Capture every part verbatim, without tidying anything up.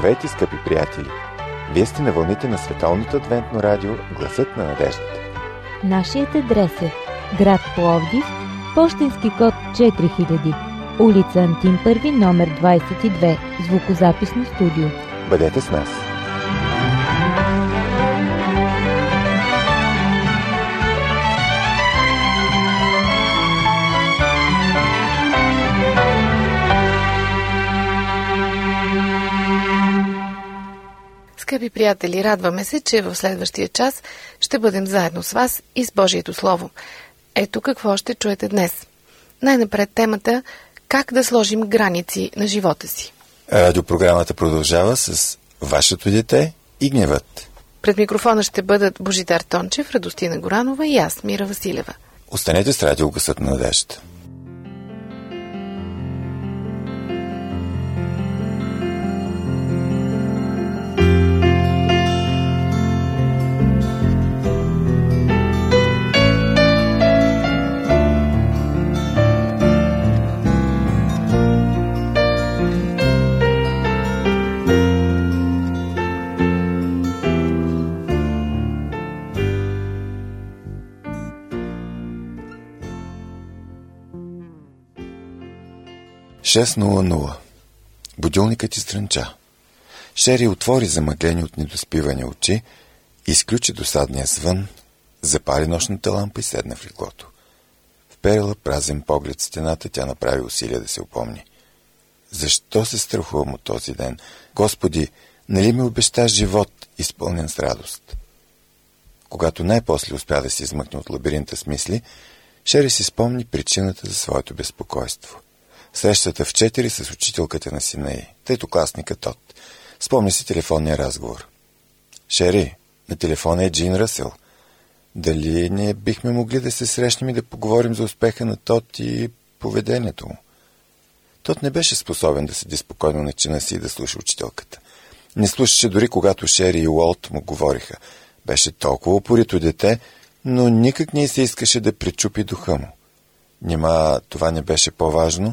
Здравейте, скъпи приятели! Вие сте на вълните на Световното адвентно радио Гласът на надеждата. Нашият адрес е град Пловдив, пощенски код четири хиляди, улица Антим първи, номер двадесет и две, звукозаписно студио. Бъдете с нас! Скъпи приятели, радваме се, че в следващия час ще бъдем заедно с вас и с Божието Слово. Ето какво ще чуете днес. Най-напред темата «Как да сложим граници на живота си». Радиопрограмата продължава с Вашето дете и гневът. Пред микрофона ще бъдат Божидар Тончев, Радостина Горанова и аз, Мира Василева. Останете с радио Гласът на надеждата. шест нула нула. Будилникът изтрънча. Шери отвори замъглени от недоспиване очи, изключи досадния звън, запали нощната лампа и седна в леглото. Вперила празен поглед в стената, тя направи усилия да се опомни. Защо се страхувам от този ден? Господи, нали ми обеща живот, изпълнен с радост? Когато най-после успя да се измъкне от лабиринта с мисли, Шери си спомни причината за своето безпокойство. Срещата в четири с учителката на сина й, третокласника Тод. Спомни си телефонния разговор. Шери, на телефона е Джин Ръсел. Дали ние бихме могли да се срещнем и да поговорим за успеха на Тод и поведението му? Тод не беше способен да седи спокойно на чина си и да слуша учителката. Не слушаше дори когато Шери и Уолт му говориха. Беше толкова упорито дете, но никак не се искаше да пречупи духа му. Нима това не беше по-важно?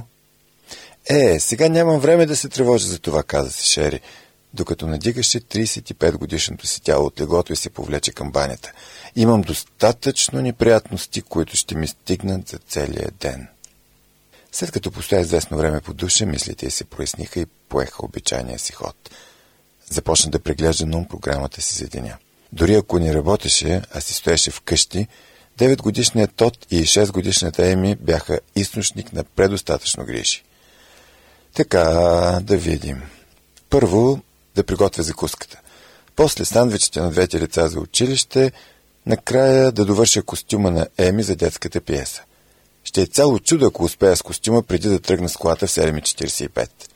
Е, сега нямам време да се тревожа за това, каза си Шери, докато надигаше тридесет и пет годишното си тяло от леглото и се повлече към банята. Имам достатъчно неприятности, които ще ми стигнат за целия ден. След като постоя известно време по душа, мислите й се проясниха и поеха обичайния си ход. Започна да преглежда на ум програмата си за деня. Дори ако не работеше, а си стоеше вкъщи, деветгодишният Тод и шестгодишната Еми бяха източник на предостатъчно грижи. Така, да видим. Първо да приготвя закуската. После сандвичите на двете лица за училище, накрая да довърша костюма на Еми за детската пиеса. Ще е цяло чудо, ако успея с костюма преди да тръгна с колата в седем и четиридесет и пет.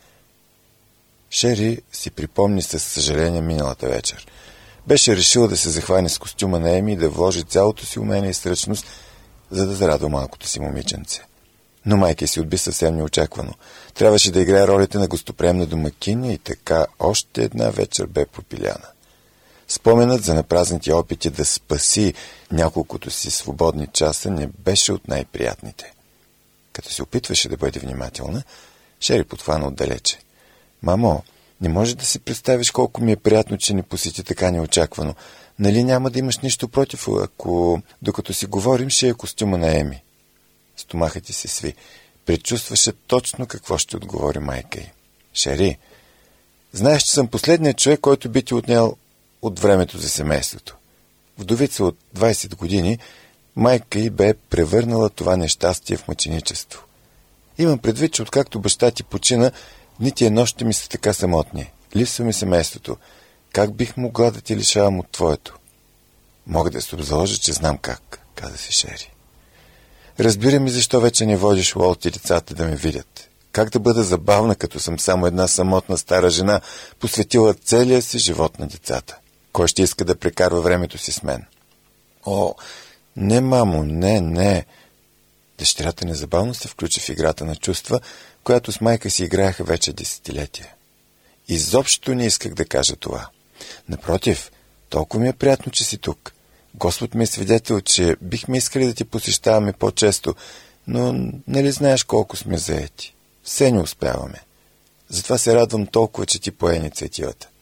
Шери си припомни със съжаление миналата вечер. Беше решила да се захване с костюма на Еми и да вложи цялото си умение и сръчност, за да зарадва малкото си момиченце. Но майка си отби съвсем неочаквано. Трябваше да играе ролите на гостоприемна домакиня и така още една вечер бе пропиляна. Споменът за напразните опити да спаси няколкото си свободни часа не беше от най-приятните. Като се опитваше да бъде внимателна, Шери подхвана отдалече. Мамо, не може да си представиш колко ми е приятно, че ни посети така неочаквано. Нали няма да имаш нищо против, ако докато си говорим ще е костюма на Еми? Стомахът ти се сви. Предчувстваше точно какво ще отговори майка й. Шери, знаеш, че съм последният човек, който би ти отнял от времето за семейството. Вдовица от двадесет години, майка й бе превърнала това нещастие в мъченичество. Имам предвид, че откакто баща ти почина, дните и нощите ми са така самотни. Липсва ми семейството. Как бих могла да ти лишавам от твоето? Мога да се обзаложа, че знам как, каза си Шери. Разбира ми защо вече не водиш Уолт и децата да ме видят. Как да бъда забавна, като съм само една самотна стара жена, посветила целия си живот на децата? Кой ще иска да прекарва времето си с мен? О, не, мамо, не, не. Дъщерята незабавно се включи в играта на чувства, която с майка си играеха вече десетилетия. Изобщо не исках да кажа това. Напротив, толкова ми е приятно, че си тук. Господ ми е свидетел, че бихме искали да ти посещаваме по-често, но нали знаеш колко сме заети. Все не успяваме. Затова се радвам толкова, че ти пое инициативата.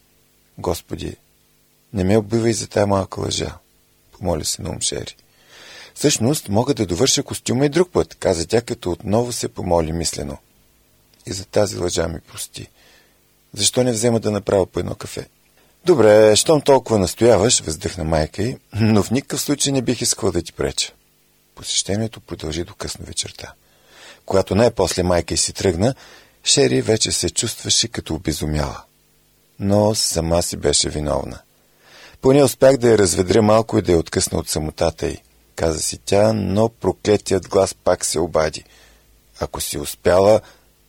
Господи, не ме убивай за тая малка лъжа, помоли се на ум Шери. Всъщност, мога да довърша костюма и друг път, каза тя, като отново се помоли мислено. И за тази лъжа ми прости. Защо не взема да направя по едно кафе? Добре, щом толкова настояваш, въздъхна майка й, но в никакъв случай не бих искал да ти преча. Посещението продължи до късно вечерта. Когато най-после майка й си тръгна, Шери вече се чувстваше като обезумяла. Но сама си беше виновна. Поне успях да я разведря малко и да я откъсна от самотата й, каза си тя, но проклетият глас пак се обади. Ако си успяла,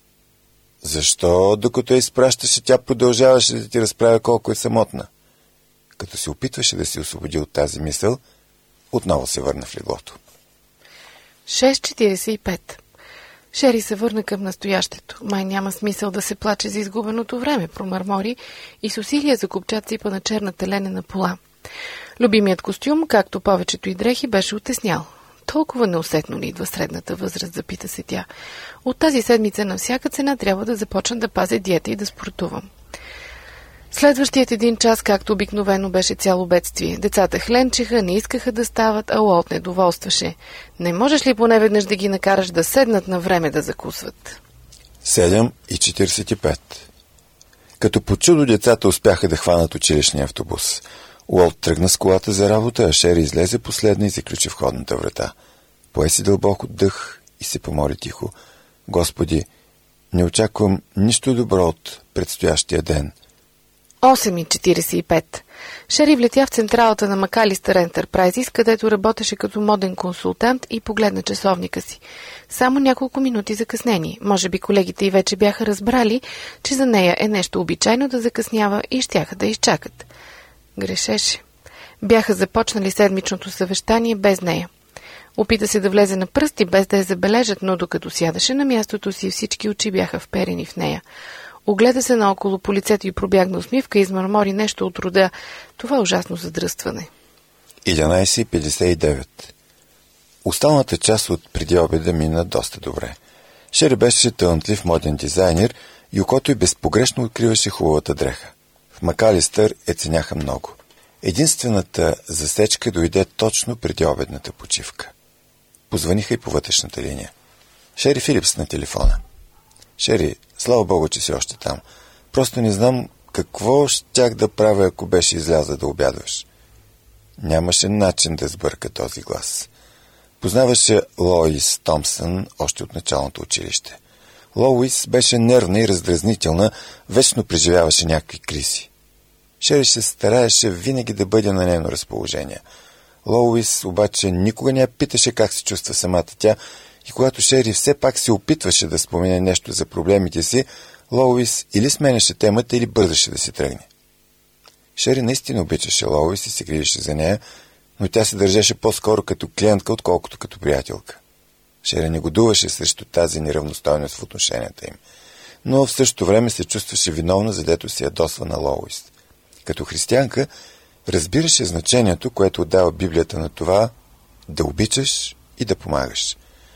защо, докато я изпращаше, тя продължаваше да ти разправя колко е самотна? Като се опитваше да се освободи от тази мисъл, отново се върна в леглото. шест четиридесет и пет. Шери се върна към настоящето. Май няма смисъл да се плаче за изгубеното време, промърмори и с усилия закопча ципа на черната ленена пола. Любимият костюм, както повечето и дрехи, беше отеснял. Толкова неусетно ли идва средната възраст, запита се тя. От тази седмица на всяка цена трябва да започна да пазя диета и да спортувам. Следващият един час, както обикновено, беше цяло бедствие. Децата хленчеха, не искаха да стават, а Уолт недоволстваше. Не можеш ли поне веднъж да ги накараш да седнат на време да закусват? седем и четиридесет и пет. Като по чудо децата успяха да хванат училищния автобус. Уолт тръгна с колата за работа, а Шери излезе последна и заключи входната врата. Пое си дълбоко дъх и се помоли тихо. Господи, не очаквам нищо добро от предстоящия ден. осем и четиридесет и пет. Шери влетя в централата на Макалистър Ентерпрайзис, където работеше като моден консултант и погледна часовника си. Само няколко минути закъснение. Може би колегите й вече бяха разбрали, че за нея е нещо обичайно да закъснява и щяха да изчакат. Грешеше. Бяха започнали седмичното съвещание без нея. Опита се да влезе на пръсти, без да я забележат, но докато сядаше на мястото си, всички очи бяха вперени в нея. Огледа се наоколо по лицето и пробягна усмивка и измърмори нещо от рода. Това е ужасно задръстване. единайсет и петдесет и девет. Останалата част от преди обеда мина доста добре. Шери беше талантлив моден дизайнер и окото й безпогрешно откриваше хубавата дреха. В Макалистър я ценяха много. Единствената засечка дойде точно преди обедната почивка. Позваниха и по вътрешната линия. Шери Филипс на телефона. Шери, слава Богу, че си още там. Просто не знам какво щях да правя, ако беше изляза да обядваш. Нямаше начин да сбърка този глас. Познаваше Лоис Томпсън още от началното училище. Лоис беше нервна и раздразнителна, вечно преживяваше някакви кризи. Шери се стараеше винаги да бъде на нейно разположение. Лоис обаче никога не я питаше как се чувства самата тя и когато Шери все пак се опитваше да спомене нещо за проблемите си, Лоис или сменяше темата, или бързаше да се тръгне. Шери наистина обичаше Лоис и се грижеше за нея, но тя се държеше по-скоро като клиентка, отколкото като приятелка. Шери негодуваше срещу тази неравностойност в отношенията им, но в същото време се чувстваше виновна, задето се ядосва на Лоис. Като християнка разбираше значението, което отдава Библията на това да обичаш и да помагаш.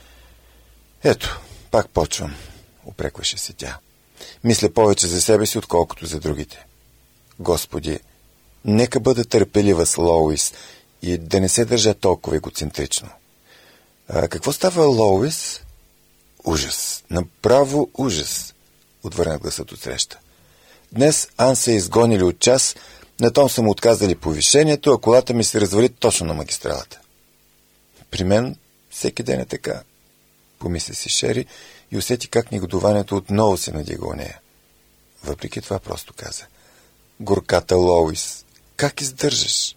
Ето, пак почвам, упрекваше се тя. Мисля повече за себе си, отколкото за другите. Господи, нека бъда търпелива с Лоис и да не се държа толкова егоцентрично. А какво става, Лоис? Ужас, направо ужас, отвърна гласът от среща. Днес Ан се е изгонили от час, на том са му отказали повишението, а колата ми се развали точно на магистралата. При мен всеки ден е така, помисли си Шери и усети как негодованието отново се надига у нея. Въпреки това просто каза: горката Лоис, как издържаш?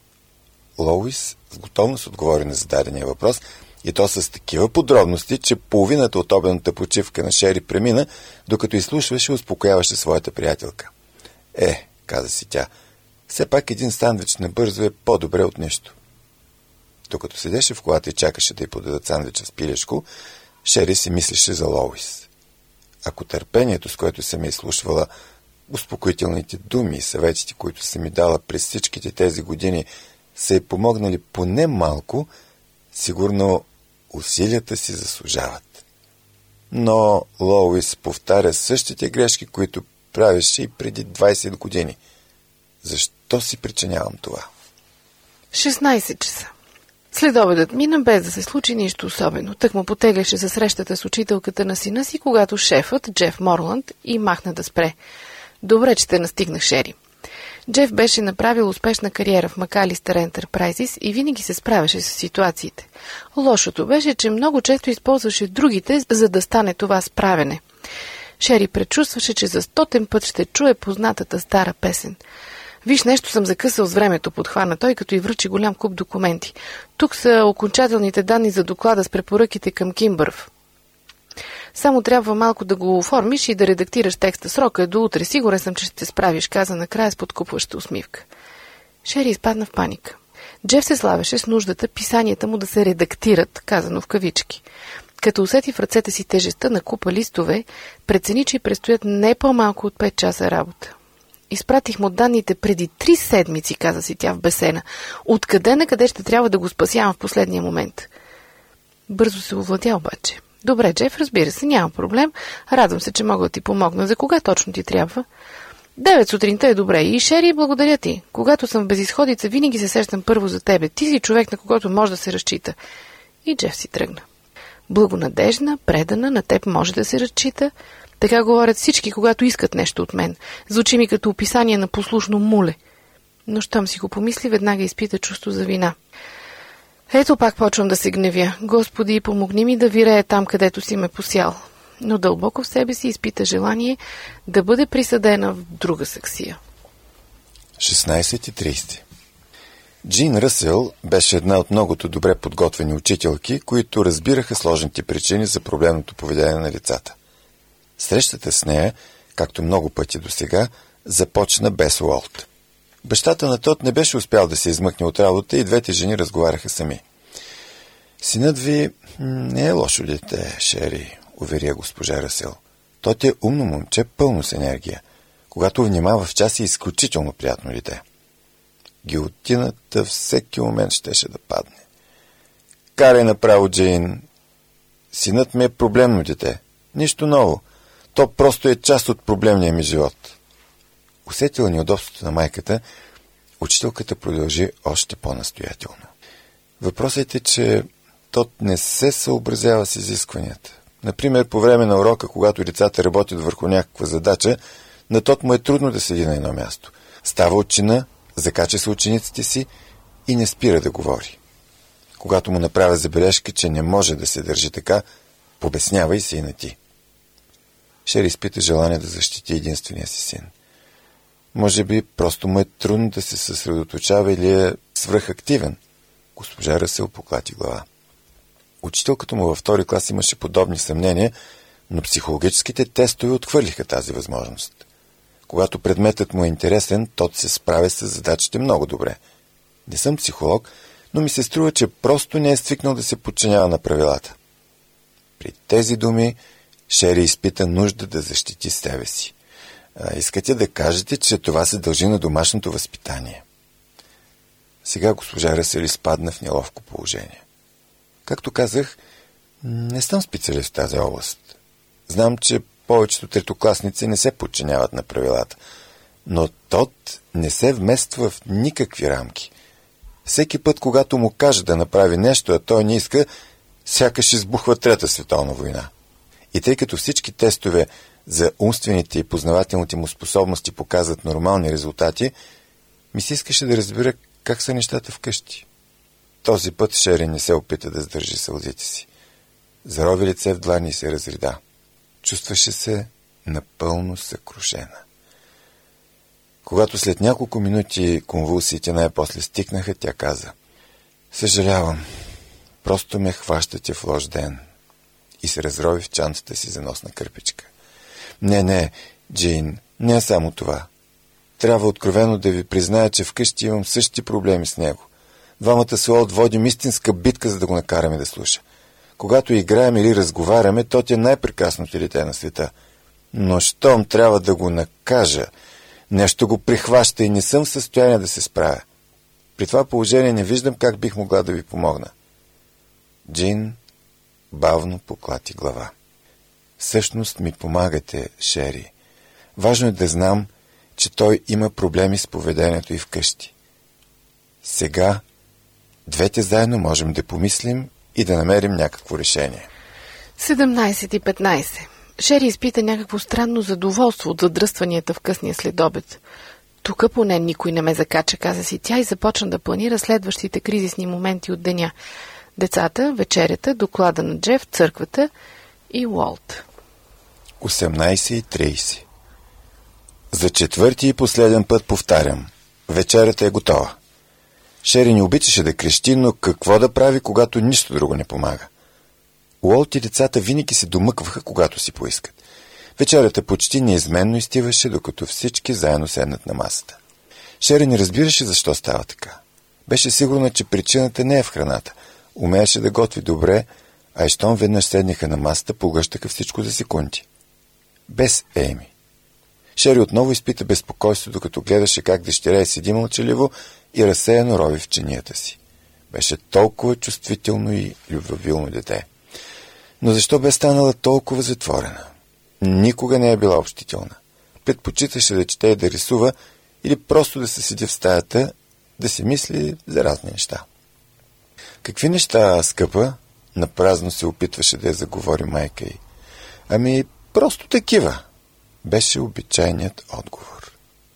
Лоис с готовност отговори на зададения въпрос и то с такива подробности, че половината от обедната почивка на Шери премина, докато изслушваше и успокояваше своята приятелка. Е, каза си тя, все пак един сандвич набързо е по-добре от нищо. Докато седеше в колата и чакаше да й подадат сандвича с пилешко, Шери си мислеше за Лоис. Ако търпението, с което съм я изслушвала, успокоителните думи и съветите, които съм ми дала през всичките тези години, са й помогнали поне малко, сигурно усилията си заслужават. Но Лоис повтаря същите грешки, които правеше и преди двайсет години. Защо си причинявам това? шестнайсет часа. Следобедът мина без да се случи нищо особено. Тък му потегляше за срещата с учителката на сина си, когато шефът, Джеф Морланд, и махна да спре. Добре, че те настигнах, Шери. Джеф беше направил успешна кариера в McAllister Enterprises и винаги се справяше с ситуациите. Лошото беше, че много често използваше другите, за да стане това справене. Шери предчувстваше, че за стотен път ще чуе познатата стара песен. Виж, нещо съм закъсал с времето, подхвана той, като й връчи голям куп документи. Тук са окончателните данни за доклада с препоръките към Кимбърв. Само трябва малко да го оформиш и да редактираш текста. Срока е до утре. Сигурен съм, че ще се справиш, каза накрая с подкупваща усмивка. Шери изпадна в паника. Джеф се славеше с нуждата писанията му да се редактират, казано в кавички. Като усети в ръцете си тежестта на купа листове, прецени, че предстоят не по-малко от пет часа работа. Изпратих му данните преди три седмици, каза си тя в бесена. Откъде на къде ще трябва да го спасявам в последния момент? Бързо се овладя обаче. Добре, Джеф, разбира се, няма проблем. Радвам се, че мога да ти помогна. За кога точно ти трябва? Девет сутринта е добре. И, Шери, благодаря ти. Когато съм в безизходица, винаги се сещам първо за тебе. Ти си човек, на когото може да се разчита. И Джеф си тръгна. Благонадежна, предана, на теб може да се разчита. Така говорят всички, когато искат нещо от мен. Звучи ми като описание на послушно муле. Но щом си го помисли, веднага изпита чувство за вина. Ето пак почвам да се гневя. Господи, помогни ми да вирея там, където си ме посял. Но дълбоко в себе си изпита желание да бъде присъдена в друга саксия. шестнайсет и трийсет. Джин Ръсел беше една от многото добре подготвени учителки, които разбираха сложните причини за проблемното поведение на децата. Срещата с нея, както много пъти досега, започна без Уолт. Бащата на Тод не беше успял да се измъкне от работа и двете жени разговаряха сами. Синът ви не е лошо дете, Шери, уверя госпожа Ръсел. Тот е умно момче, пълно с енергия. Когато внимава в час, е изключително приятно дете. Гилотината всеки момент щеше да падне. Карай направо, Джейн. Синът ми е проблемно дете. Нищо ново. То просто е част от проблемния ми живот. Усетила неудобството на майката, учителката продължи още по-настоятелно. Въпросът е, че Тот не се съобразява с изискванията. Например, по време на урока, когато децата работят върху някаква задача, на Тот му е трудно да седи на едно място. Става от чина, закача се учениците си и не спира да говори. Когато му направя забележка, че не може да се държи така, побеснявай се и на ти. Шери изпита желание да защити единствения си син. Може би просто му е трудно да се съсредоточава или е свръхактивен. Госпожа Ръсел поклати глава. Учителката му във втори клас имаше подобни съмнения, но психологическите тестове отхвърлиха тази възможност. Когато предметът му е интересен, Тот се справя с задачите много добре. Не съм психолог, но ми се струва, че просто не е свикнал да се подчинява на правилата. При тези думи Шери изпита нужда да защити себе си. А, искате да кажете, че това се дължи на домашното възпитание. Сега госпожа Ръсел изпадна в неловко положение. Както казах, не съм специалист в тази област. Знам, че повечето третокласници не се подчиняват на правилата, но Тот не се вмества в никакви рамки. Всеки път, когато му каже да направи нещо, а той не иска, сякаш избухва Трета световна война. И тъй като всички тестове за умствените и познавателните му способности показват нормални резултати, ми се искаше да разбира как са нещата вкъщи. Този път Шери не се опита да сдържи сълзите си. Зарови лице в длани и се разрида. Чувстваше се напълно съкрушена. Когато след няколко минути конвулсиите най-после стикнаха, тя каза: съжалявам, просто ме хващате в лош ден. И се разрови в чантата си за носна кърпичка. Не, не, Джейн, не е само това. Трябва откровено да ви призная, че вкъщи имам същи проблеми с него. Двамата с Уолт водим истинска битка, за да го накараме да слуша. Когато играем или разговаряме, то е най-прекрасното дете на света. Но щом трябва да го накажа, нещо го прихваща и не съм в състояние да се справя. При това положение не виждам как бих могла да ви помогна. Джин бавно поклати глава. Всъщност ми помагате, Шери. Важно е да знам, че той има проблеми с поведението и вкъщи. Сега двете заедно можем да помислим и да намерим някакво решение. седемнайсет и петнайсет. Шери изпита някакво странно задоволство от задръстванията в късния следобед. Тук поне никой не ме закача, каза си тя и започна да планира следващите кризисни моменти от деня. Децата, вечерята, доклада на Джеф, църквата и Уолт. осемнайсет и трийсет. За четвърти и последен път повтарям. Вечерята е готова. Шери не обичаше да крещи, но какво да прави, когато нищо друго не помага? Уолт и децата винаги се домъкваха, когато си поискат. Вечерята почти неизменно изтиваше, докато всички заедно седнат на масата. Шери не разбираше защо става така. Беше сигурна, че причината не е в храната. Умееше да готви добре, а и щом веднъж седнаха на масата, поглъщаха всичко за секунди. Без Ейми. Шери отново изпита безпокойство, докато гледаше как дъщеря седи мълчаливо и разсеяно рови в чинията си. Беше толкова чувствително и любвеобилно дете. Но защо бе станала толкова затворена? Никога не е била общителна. Предпочиташе да чете и да рисува или просто да се седи в стаята, да си мисли за разни неща. Какви неща, скъпа? Напразно се опитваше да я заговори майка й. Ами, просто такива. Беше обичайният отговор.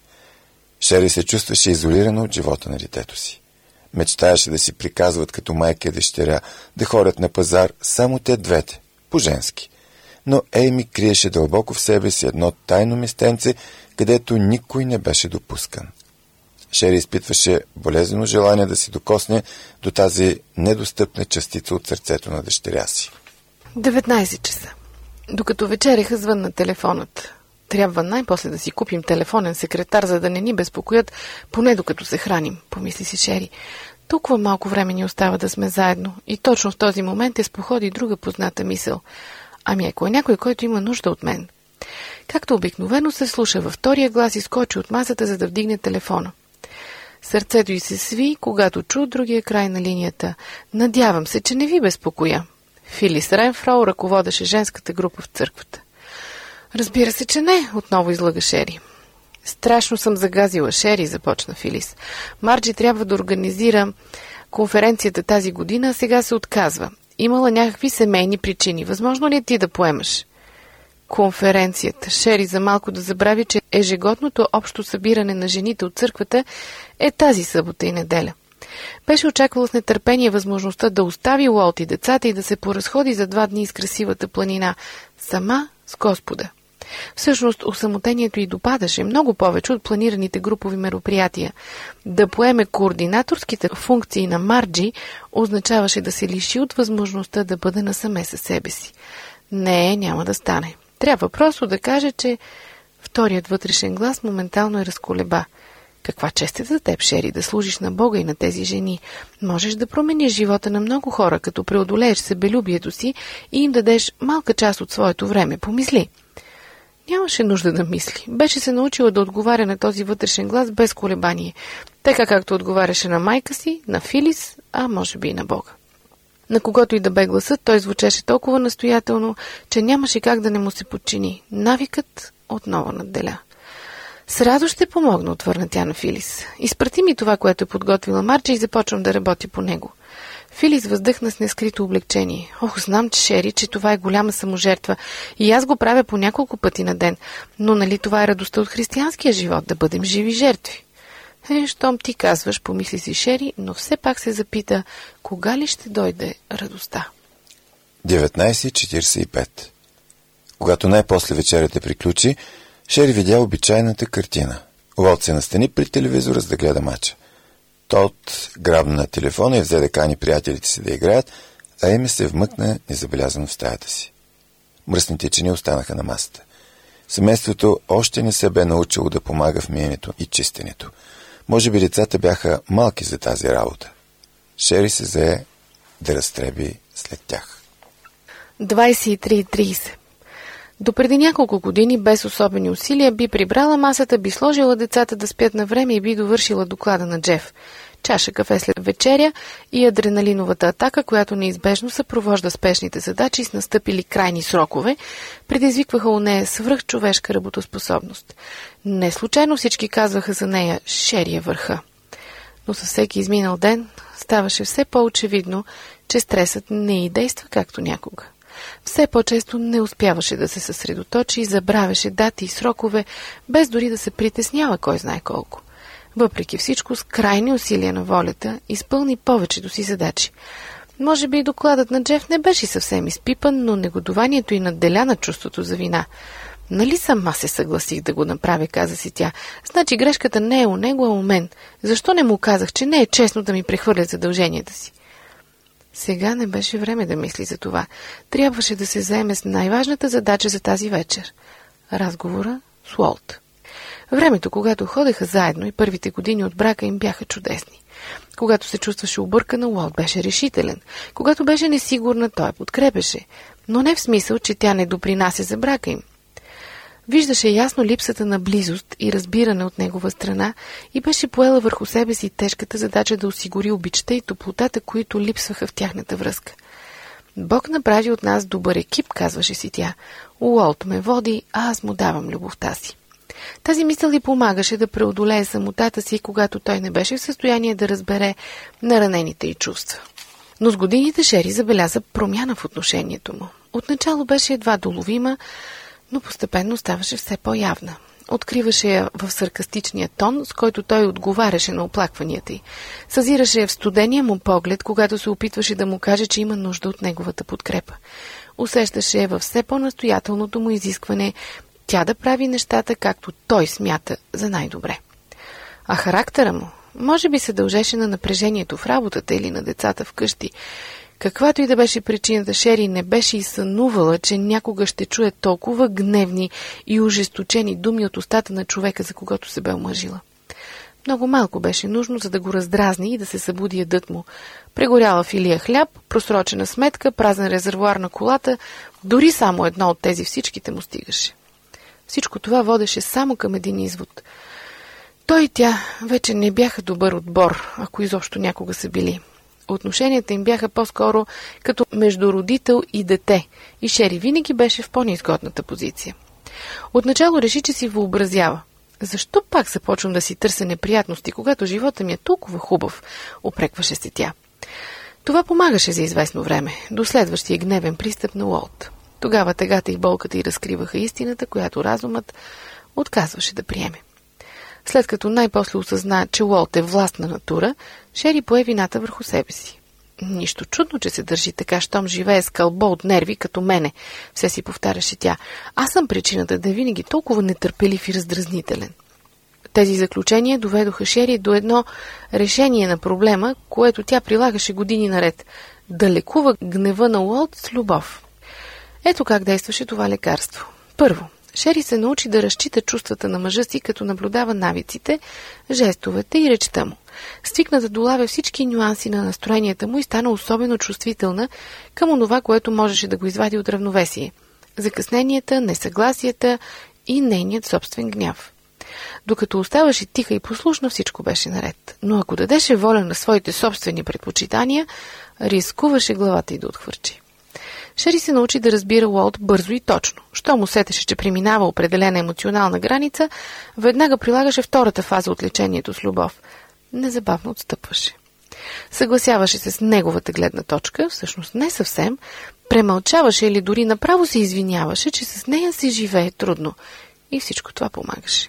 Шери се чувстваше изолирана от живота на детето си. Мечтаеше да си приказват като майка и дъщеря, да ходят на пазар само те двете, по-женски. Но Ейми криеше дълбоко в себе си едно тайно местенце, където никой не беше допускан. Шери изпитваше болезнено желание да си докосне до тази недостъпна частица от сърцето на дъщеря си. деветнайсет часа. Докато вечеряха, звънна телефонът. Трябва най-после да си купим телефонен секретар, за да не ни безпокоят, поне докато се храним, помисли си Шери. Толкова малко време ни остава да сме заедно и точно в този момент е споходи друга позната мисъл. Ами ако е някой, който има нужда от мен. Както обикновено се слуша във втория глас и скочи от масата, за да вдигне телефона. Сърцето й се сви, когато чу другия край на линията. Надявам се, че не ви безпокоя. Филис Ренфроу ръководеше женската група в църквата. Разбира се, че не, отново излъга Шери. Страшно съм загазила, Шери, започна Филис. Марджи трябва да организира конференцията тази година, а сега се отказва. Имала някакви семейни причини. Възможно ли е ти да поемаш? Конференцията. Шери за малко да забрави, че ежегодното общо събиране на жените от църквата е тази събота и неделя. Беше очаквала с нетърпение възможността да остави Уолт и децата и да се поразходи за два дни из красивата планина, сама с Господа. Всъщност, осамотението й допадаше много повече от планираните групови мероприятия. Да поеме координаторските функции на Марджи означаваше да се лиши от възможността да бъде насаме със себе си. Не, няма да стане. Трябва просто да каже, че вторият вътрешен глас моментално е разколеба. Каква чест е за теб, Шери, да служиш на Бога и на тези жени. Можеш да промениш живота на много хора, като преодолееш себелюбието си и им дадеш малка част от своето време. Помисли. Нямаше нужда да мисли. Беше се научила да отговаря на този вътрешен глас без колебание. Така както отговаряше на майка си, на Филис, а може би и на Бога. На когото и да бе гласът, той звучеше толкова настоятелно, че нямаше как да не му се подчини. Навикът отново надделя. С радост ще помогна, отвърна тя на Филис. Изпрати ми това, което е подготвила Марджи и започвам да работя по него. Филис въздъхна с нескрито облегчение. Ох, знам, че Шери, че това е голяма саможертва и аз го правя по няколко пъти на ден. Но нали това е радостта от християнския живот, да бъдем живи жертви? Е, щом ти казваш, помисли си Шери, но все пак се запита, кога ли ще дойде радостта? деветнайсет четирийсет и пет. Когато най-после вечерята приключи, Шери видя обичайната картина. Уолт се настани при телевизора, за да гледа мача. Тод грабна на телефона и взе да кани приятелите си да играят, а Еми се вмъкна незабелязано в стаята си. Мръсните чини останаха на масата. Семейството още не се бе научило да помага в миенето и чистенето. Може би децата бяха малки за тази работа. Шери се зае да разтреби след тях. двайсет и три и трийсет. Допреди няколко години, без особени усилия, би прибрала масата, би сложила децата да спят на време и би довършила доклада на Джеф. чаша кафе след вечеря и адреналиновата атака, която неизбежно съпровожда спешните задачи с настъпили крайни срокове, предизвикваха у нея свръхчовешка работоспособност. Не случайно всички казваха за нея «Шери е върха». Но със всеки изминал ден ставаше все по-очевидно, че стресът не й действа както някога. Все по-често не успяваше да се съсредоточи и забравяше дати и срокове, без дори да се притеснява кой знае колко. Въпреки всичко, с крайни усилия на волята, изпълни повечето си задачи. Може би докладът на Джеф не беше съвсем изпипан, но негодованието й надделя на чувството за вина. Нали сама се съгласих да го направя, каза си тя. Значи грешката не е у него, а у мен. Защо не му казах, че не е честно да ми прехвърлят задълженията си? Сега не беше време да мисли за това. Трябваше да се заеме с най-важната задача за тази вечер – разговора с Уолт. Времето, когато ходеха заедно и първите години от брака им бяха чудесни. Когато се чувстваше объркана, Уолт беше решителен. Когато беше несигурна, той я подкрепеше, но не в смисъл, че тя не допринася за брака им. Виждаше ясно липсата на близост и разбиране от негова страна и беше поела върху себе си тежката задача да осигури обичта и топлотата, които липсваха в тяхната връзка. Бог направи от нас добър екип, казваше си тя. Уолт ме води, а аз му давам любовта си. Тази мисъл ли помагаше да преодолее самотата си, когато той не беше в състояние да разбере наранените й чувства. Но с годините Шери забеляза промяна в отношението му. Отначало беше едва доловима, но постепенно ставаше все по-явна. Откриваше я в саркастичния тон, с който той отговаряше на оплакванията й. Съзираше я в студения му поглед, когато се опитваше да му каже, че има нужда от неговата подкрепа. Усещаше я във все по-настоятелното му изискване тя да прави нещата, както той смята за най-добре. А характера му може би се дължеше на напрежението в работата или на децата вкъщи. Каквато и да беше причината, Шери не беше и сънувала, че някога ще чуе толкова гневни и ожесточени думи от устата на човека, за когото се бе омъжила. Много малко беше нужно, за да го раздразни и да се събуди ядът му. Прегоряла филия хляб, просрочена сметка, празен резервоар на колата, дори само едно от тези всичките му стигаше. Всичко това водеше само към един извод. Той и тя вече не бяха добър отбор, ако изобщо някога са били. Отношенията им бяха по-скоро като между родител и дете, и Шери винаги беше в по-неизгодната позиция. Отначало реши, че си въобразява. Защо пак започвам да си търся неприятности, когато живота ми е толкова хубав, упрекваше се тя. Това помагаше за известно време, до следващия гневен пристъп на Уолт. Тогава тъгата и болката й разкриваха истината, която разумът отказваше да приеме. След като най-после осъзна, че Уолт е властна натура, Шери пое вината върху себе си. Нищо чудно, че се държи така, щом живее с кълбо от нерви, като мене, все си повтаряше тя. Аз съм причината да е винаги толкова нетърпелив и раздразнителен. Тези заключения доведоха Шери до едно решение на проблема, което тя прилагаше години наред – да лекува гнева на Уолт с любов. Ето как действаше това лекарство. Първо, Шери се научи да разчита чувствата на мъжа си, като наблюдава навиците, жестовете и речта му. Свикна да долавя всички нюанси на настроенията му и стана особено чувствителна към онова, което можеше да го извади от равновесие. Закъсненията, несъгласията и нейният собствен гняв. Докато оставаше тиха и послушна, всичко беше наред. Но ако дадеше воля на своите собствени предпочитания, рискуваше главата й да отхвърчи. Шери се научи да разбира Уолт бързо и точно. Щом усетеше, че преминава определена емоционална граница, веднага прилагаше втората фаза от лечението с любов. Незабавно отстъпваше. Съгласяваше се с неговата гледна точка, всъщност не съвсем, премълчаваше или дори направо се извиняваше, че с нея се живее трудно. И всичко това помагаше.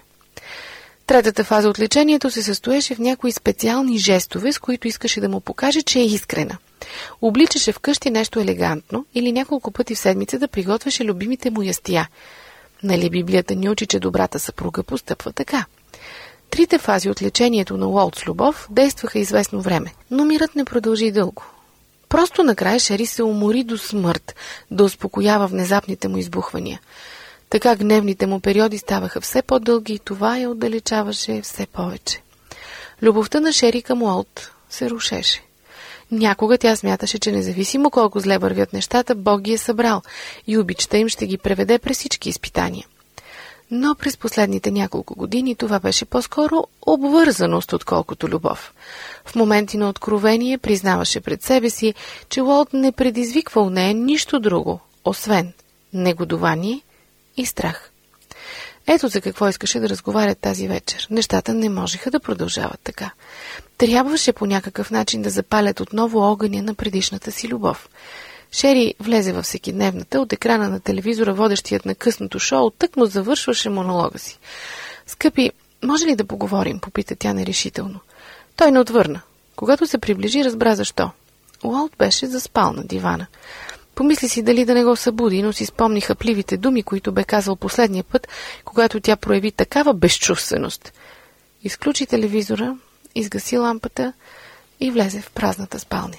Третата фаза от лечението се състоеше в някои специални жестове, с които искаше да му покаже, че е искрена. Обличаше вкъщи нещо елегантно или няколко пъти в седмица да приготвяше любимите му ястия. Нали Библията ни учи, че добрата съпруга постъпва така? Трите фази от лечението на Уолт с любов действаха известно време, но мирът не продължи дълго. Просто накрая Шери се умори до смърт да успокоява внезапните му избухвания. Така гневните му периоди ставаха все по-дълги и това я отдалечаваше все повече. Любовта на Шери към Уолт се рушеше. Някога тя смяташе, че независимо колко зле вървят нещата, Бог ги е събрал и обичта им ще ги преведе през всички изпитания. Но през последните няколко години това беше по-скоро обвързаност, отколкото любов. В моменти на откровение признаваше пред себе си, че Уолт не предизвиква у нея нищо друго, освен негодование и страх. Ето за какво искаше да разговарят тази вечер. Нещата не можеха да продължават така. Трябваше по някакъв начин да запалят отново огъня на предишната си любов. Шери влезе във всекидневната, от екрана на телевизора водещият на късното шоу тъкмо завършваше монолога си. Скъпи, може ли да поговорим? Попита тя нерешително. Той не отвърна. Когато се приближи, разбра защо. Уолт беше заспал на дивана. Помисли си дали да не го събуди, но си спомни хапливите думи, които бе казал последния път, когато тя прояви такава безчувственост. Изключи телевизора, изгаси лампата и влезе в празната спалня.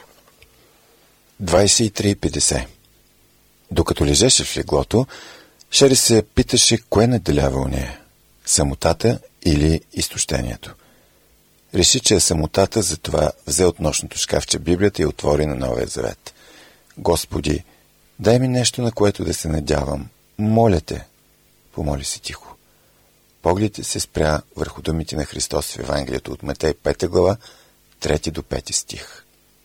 двайсет и три и петдесет. Докато лежеше в леглото, Шери се питаше кое наделява у нея – самотата или изтощението. Реши, че е самотата, затова взе от нощното шкафче Библията и отвори на Новия Завет. Господи, дай ми нещо, на което да се надявам. Моля те, помоли се тихо. Погледът се спря върху думите на Христос в Евангелието от Матей пета глава, трети до пети стих.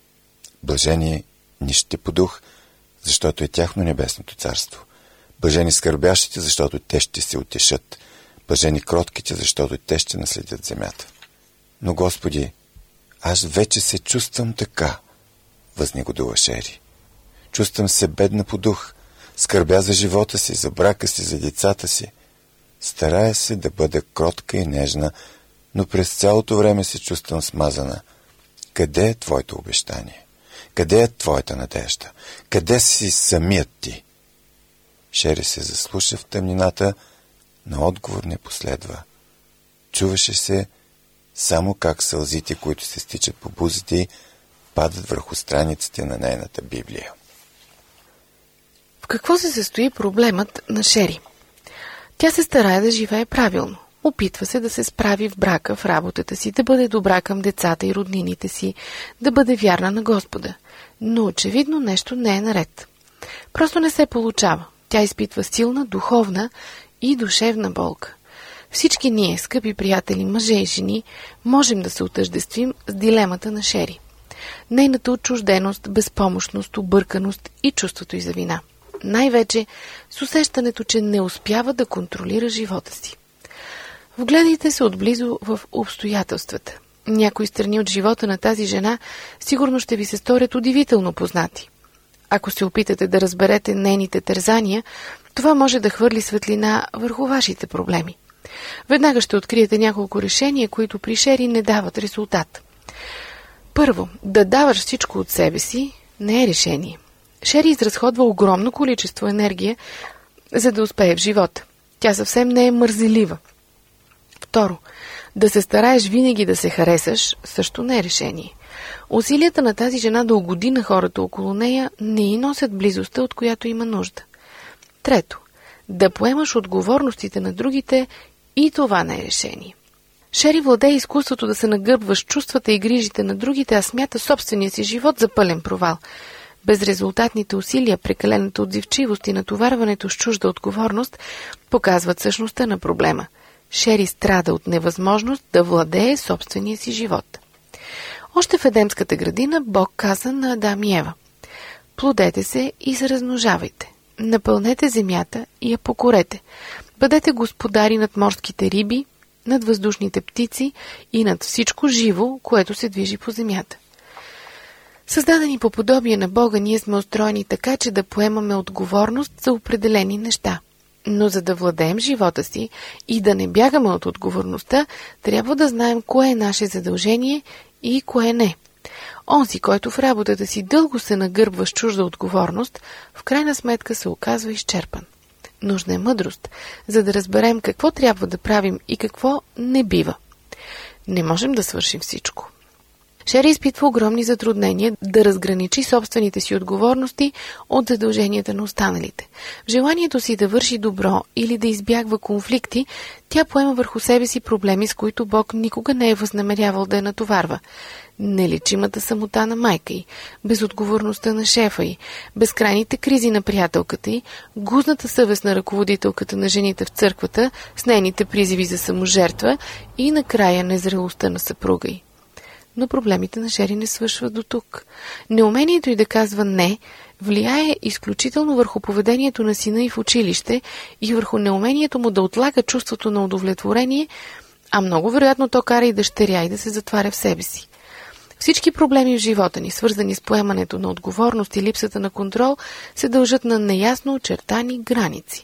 Блажени нищите по дух, защото е тяхно небесното царство. Блажени скърбящите, защото те ще се утешат. Блажени кротките, защото те ще наследят земята. Но, Господи, аз вече се чувствам така, възнегодува Шери. Чувствам се бедна по дух, скърбя за живота си, за брака си, за децата си. Старая се да бъда кротка и нежна, но през цялото време се чувствам смазана. Къде е Твоето обещание? Къде е Твоята надежда? Къде си самият Ти? Шери се заслуша в тъмнината, но отговор не последва. Чуваше се само как сълзите, които се стичат по бузите й, падат върху страниците на нейната Библия. В какво се състои проблемът на Шери? Тя се старае да живее правилно. Опитва се да се справи в брака, в работата си, да бъде добра към децата и роднините си, да бъде вярна на Господа. Но очевидно нещо не е наред. Просто не се получава. Тя изпитва силна духовна и душевна болка. Всички ние, скъпи приятели, мъже и жени, можем да се отъждествим с дилемата на Шери. Нейната отчужденост, безпомощност, обърканост и чувството й за вина. Най-вече с усещането, че не успява да контролира живота си. Вгледайте се отблизо в обстоятелствата. Някои страни от живота на тази жена сигурно ще ви се сторят удивително познати. Ако се опитате да разберете нейните тързания, това може да хвърли светлина върху вашите проблеми. Веднага ще откриете няколко решения, които при Шери не дават резултат. Първо, да даваш всичко от себе си не е решение. Шери изразходва огромно количество енергия, за да успее в живота. Тя съвсем не е мързелива. Второ, да се стараеш винаги да се харесаш също не е решение. Усилията на тази жена да угоди на хората около нея не й носят близостта, от която има нужда. Трето, да поемаш отговорностите на другите и това не е решение. Шери владее изкуството да се нагърбва с чувствата и грижите на другите, а смята собствения си живот за пълен провал. Безрезултатните усилия, прекалената отзивчивост и натоварването с чужда отговорност показват същността на проблема. Шери страда от невъзможност да владее собствения си живот. Още в Едемската градина Бог каза на Адам и Ева: плодете се и се размножавайте, напълнете земята и я покорете, бъдете господари над морските риби, над въздушните птици и над всичко живо, което се движи по земята. Създадени по подобие на Бога, ние сме устроени така, че да поемаме отговорност за определени неща. Но за да владеем живота си и да не бягаме от отговорността, трябва да знаем кое е наше задължение и кое не. Онзи, който в работата си дълго се нагърбва с чужда отговорност, в крайна сметка се оказва изчерпан. Нужна е мъдрост, за да разберем какво трябва да правим и какво не бива. Не можем да свършим всичко. Шери изпитва огромни затруднения да разграничи собствените си отговорности от задълженията на останалите. В желанието си да върши добро или да избягва конфликти, тя поема върху себе си проблеми, с които Бог никога не е възнамерявал да я натоварва. нелечимата самота на майка й, безотговорността на шефа й, безкрайните кризи на приятелката й, гузната съвест на ръководителката на жените в църквата с нейните призиви за саможертва и накрая незрелостта на съпруга й. Но проблемите на Шери не свършват до тук. Неумението й да казва «не» влияе изключително върху поведението на сина й в училище и върху неумението му да отлага чувството на удовлетворение, а много вероятно то кара и дъщеря и да се затваря в себе си. Всички проблеми в живота ни, свързани с поемането на отговорност и липсата на контрол, се дължат на неясно очертани граници.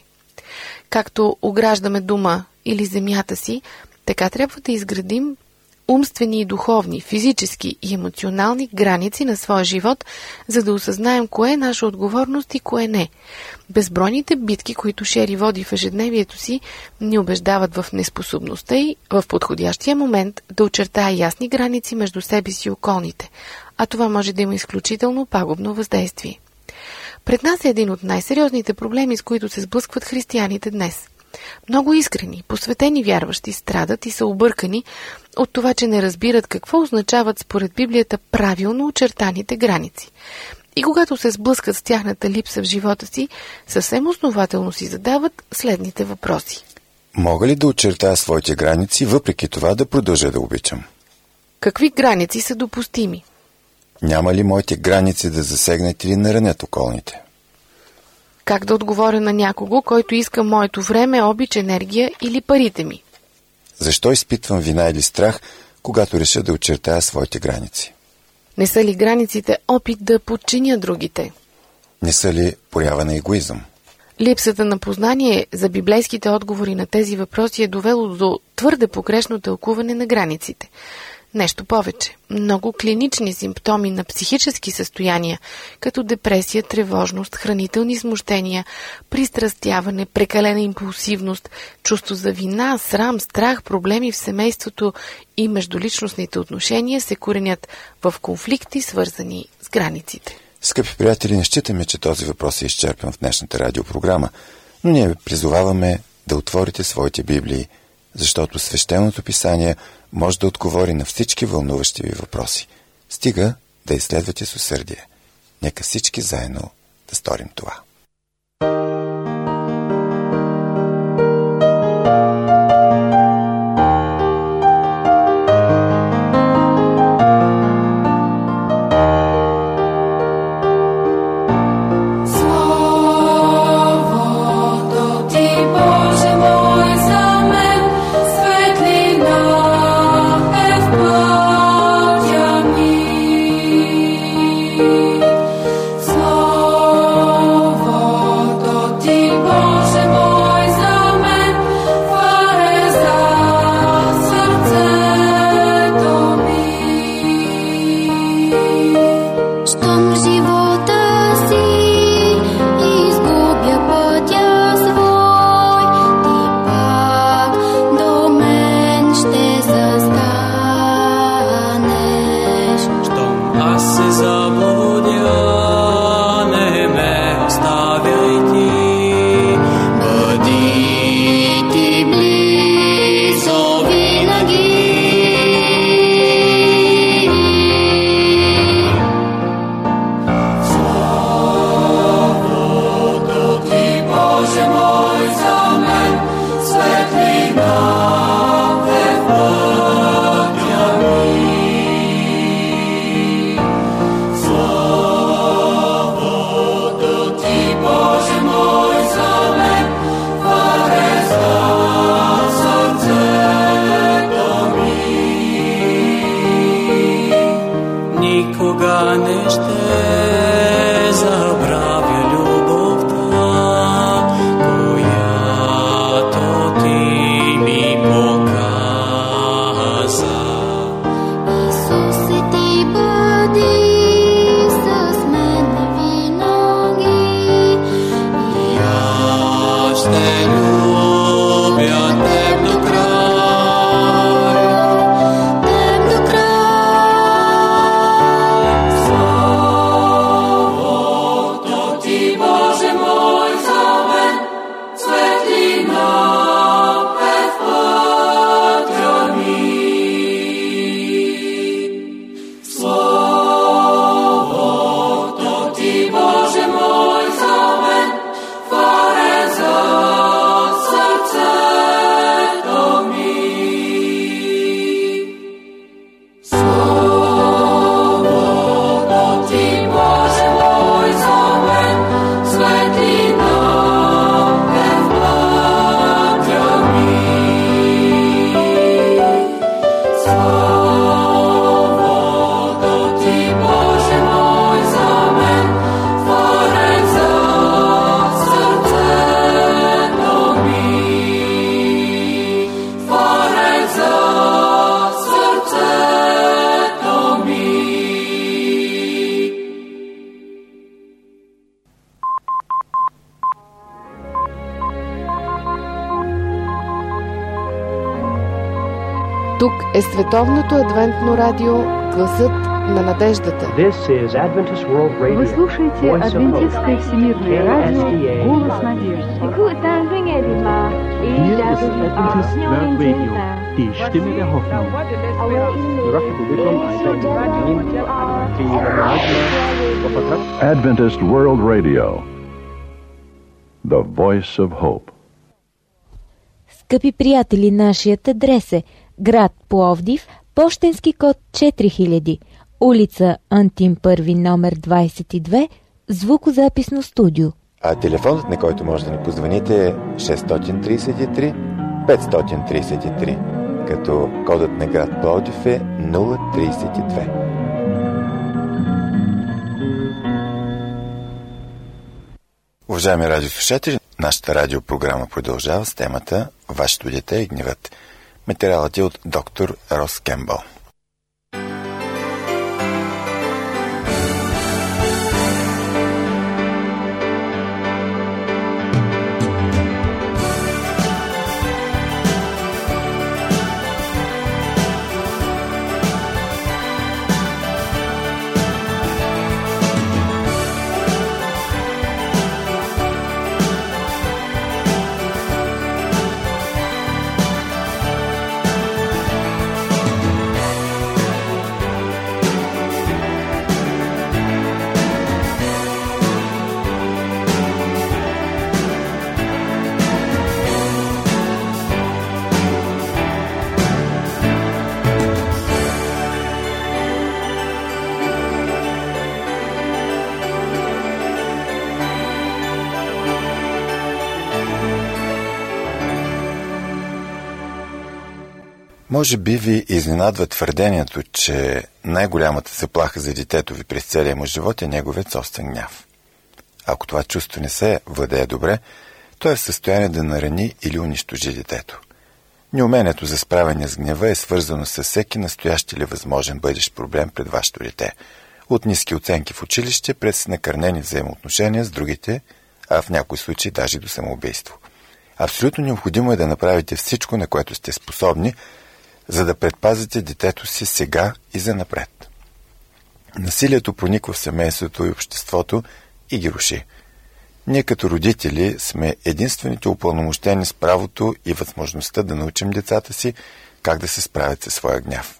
Както ограждаме дома или земята си, така трябва да изградим умствени и духовни, физически и емоционални граници на своя живот, за да осъзнаем кое е наша отговорност и кое не. Безбройните битки, които Шери води в ежедневието си, ни убеждават в неспособността й в подходящия момент да очертае ясни граници между себе си и околните, а това може да има изключително пагубно въздействие. Пред нас е един от най-сериозните проблеми, с които се сблъскват християните днес. Много искрени, посветени вярващи страдат и са объркани от това, че не разбират какво означават според Библията правилно очертаните граници. И когато се сблъскат с тяхната липса в живота си, съвсем основателно си задават следните въпроси. Мога ли да очертая своите граници, въпреки това да продължа да обичам? Какви граници са допустими? Няма ли моите граници да засегнат или наранят околните? Как да отговоря на някого, който иска моето време, обич, енергия или парите ми? Защо изпитвам вина или страх, когато реша да очертая своите граници? Не са ли границите опит да подчиня другите? Не са ли проява на егоизъм? Липсата на познание за библейските отговори на тези въпроси е довело до твърде погрешно тълкуване на границите. Нещо повече. Много клинични симптоми на психически състояния, като депресия, тревожност, хранителни смущения, пристрастяване, прекалена импулсивност, чувство за вина, срам, страх, проблеми в семейството и междуличностните отношения се коренят в конфликти, свързани с границите. Скъпи приятели, не считаме, че този въпрос е изчерпан в днешната радиопрограма, но ние ви призоваваме да отворите своите Библии, защото Свещеното писание може да отговори на всички вълнуващи ви въпроси. Стига да изследвате с усърдие. Нека всички заедно да сторим това. So Тук е Световното адвентно радио Гласът на надеждата. This is Adventist World Radio. Вы слушаете Адвентистское всемирное радио Голос надежды. Hier ist Adventist World Radio, die Stimme der Hoffnung. Adventist World Radio, the voice of hope. Скъпи приятели, нашият адрес е град Пловдив, пощенски код четири хиляди, улица Антим първи, номер двадесет и две, звукозаписно студио. А телефонът, на който може да ни позвоните, е шест три три пет три три, като кодът на град Пловдив е нула тридесет и две. Уважаеми радиослушатели, нашата радиопрограма продължава с темата "Вашето дете е гневът". Материалът е от доктор Рос Кембъл. Може би ви изненадва твърдението, че най-голямата заплаха за детето ви през целия му живот е неговият собствен гняв. Ако това чувство не се владее добре, то е в състояние да нарани или унищожи детето. Неумението за справяне с гнева е свързано с всеки настоящ или възможен бъдещ проблем пред вашето дете. От ниски оценки в училище, през накърнени взаимоотношения с другите, а в някои случаи даже до самоубийство. Абсолютно необходимо е да направите всичко, на което сте способни, за да предпазите детето си сега и занапред. Насилието прониква в семейството и обществото и ги руши. Ние като родители сме единствените упълномощени с правото и възможността да научим децата си как да се справят със своя гняв.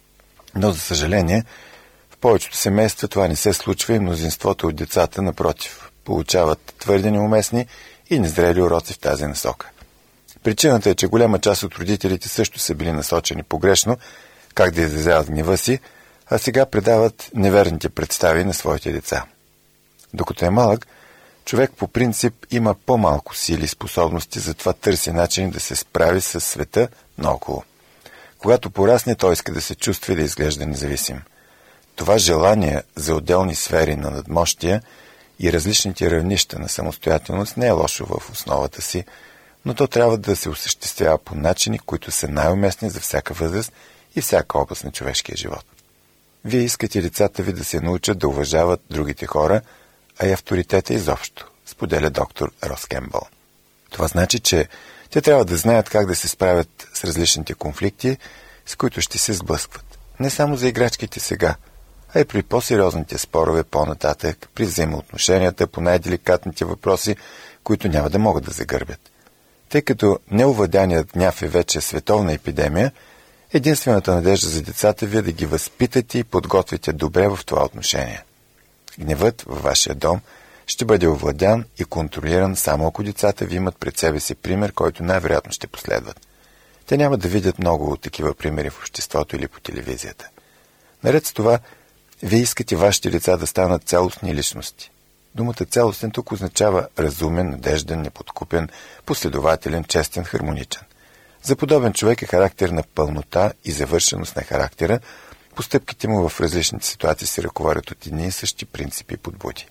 Но, за съжаление, в повечето семейства това не се случва и мнозинството от децата, напротив, получават твърде неуместни и незрели уроци в тази насока. Причината е, че голяма част от родителите също са били насочени погрешно как да изразяват гнева си, а сега предават неверните представи на своите деца. Докато е малък, човек по принцип има по-малко сили и способности, затова търси начини да се справи с света наоколо. Когато порасне, той иска да се чувства и да изглежда независим. Това желание за отделни сфери на надмощия и различните равнища на самостоятелност не е лошо в основата си, но то трябва да се осъществява по начини, които са най-уместни за всяка възраст и всяка област на човешкия живот. Вие искате децата ви да се научат да уважават другите хора, а и авторитета изобщо, споделя доктор Рос Кембъл. Това значи, че те трябва да знаят как да се справят с различните конфликти, с които ще се сблъскват. Не само за играчките сега, а и при по-сериозните спорове по-нататък, при взаимоотношенията по най-деликатните въпроси, които няма да могат да загърбят. Тъй като неовладяният гняв е вече световна епидемия, единствената надежда за децата ви е да ги възпитате и подготвите добре в това отношение. Гневът във вашия дом ще бъде овладян и контролиран само ако децата ви имат пред себе си пример, който най-вероятно ще последват. Те няма да видят много от такива примери в обществото или по телевизията. Наред с това, вие искате вашите деца да станат цялостни личности. Думата цялостен тук означава разумен, надежден, неподкупен, последователен, честен, хармоничен. За подобен човек е характер на пълнота и завършеност на характера, постъпките му в различните ситуации се ръководят от едни и същи принципи и подбуди.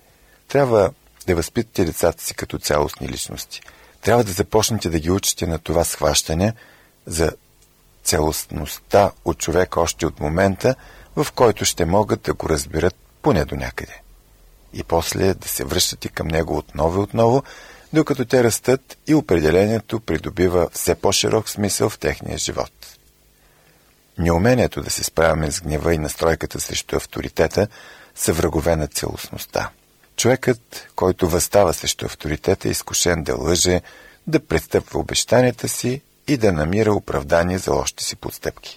Трябва да възпитате децата си като цялостни личности. Трябва да започнете да ги учите на това схващане за цялостността от човека още от момента, в който ще могат да го разберат поне до някъде. И после да се връщате към него отново и отново, докато те растат и определението придобива все по-широк смисъл в техния живот. неумението да се справяме с гнева и настройката срещу авторитета са врагове на целостността. Човекът, който възстава срещу авторитета, е изкушен да лъже, да престъпва обещанията си и да намира оправдание за лошите си подстъпки.